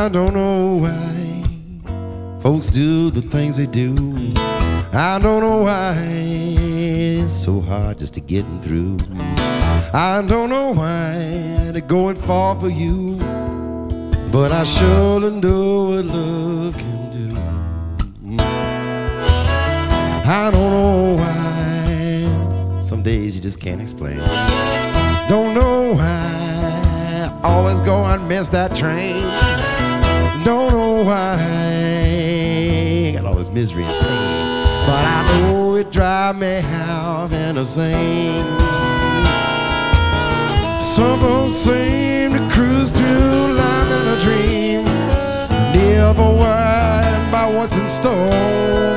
I don't know why folks do the things they do. I don't know why it's so hard just to getting through. I don't know why they're going far for you, but I surely know what love can do. I don't know why some days you just can't explain. Don't know why I always go and miss that train. Don't know why got all this misery and pain, but I know it drives me half insane. Some folks seem to cruise through life in a dream, never worrying about what's in store.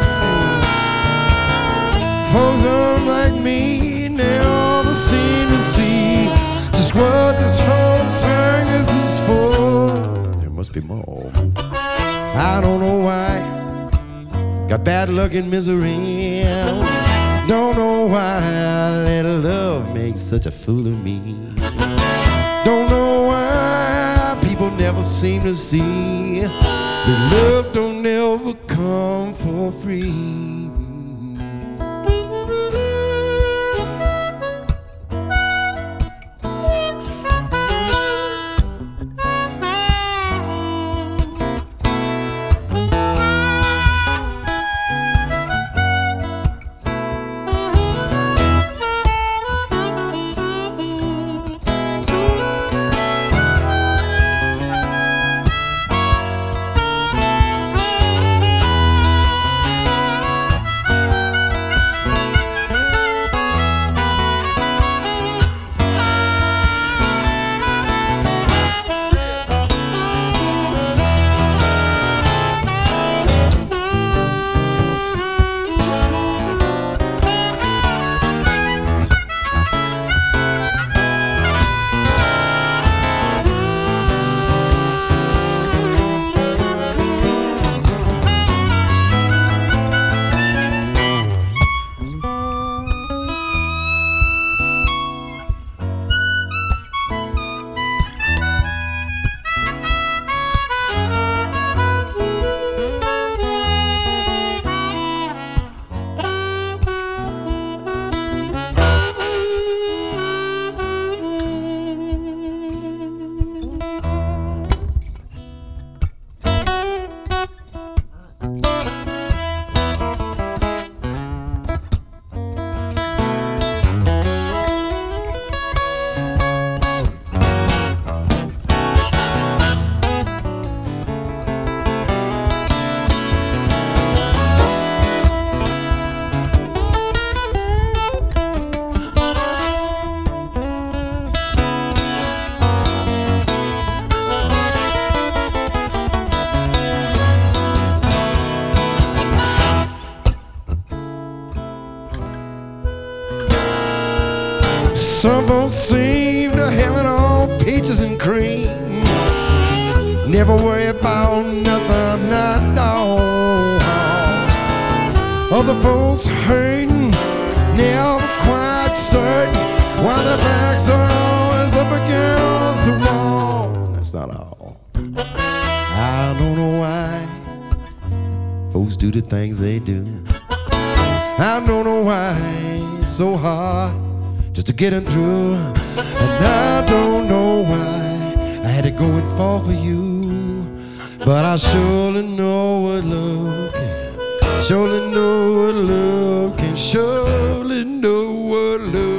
Folks like me never seem to see just what this whole thing is for. There must be more. I don't know why. Got bad luck and misery. Don't know why little love makes such a fool of me. Don't know why people never seem to see that love don't ever come for free. Some folks seem to have it all peaches and cream, never worry about nothing at all. Other folks hurting, never quite certain why their backs are always up against the wall. That's not all. I don't know why folks do the things they do. I don't know why it's so hard just to get in through. And I don't know why I had to go and fall for you, but I surely know what love can. Surely know what love can. Surely know what love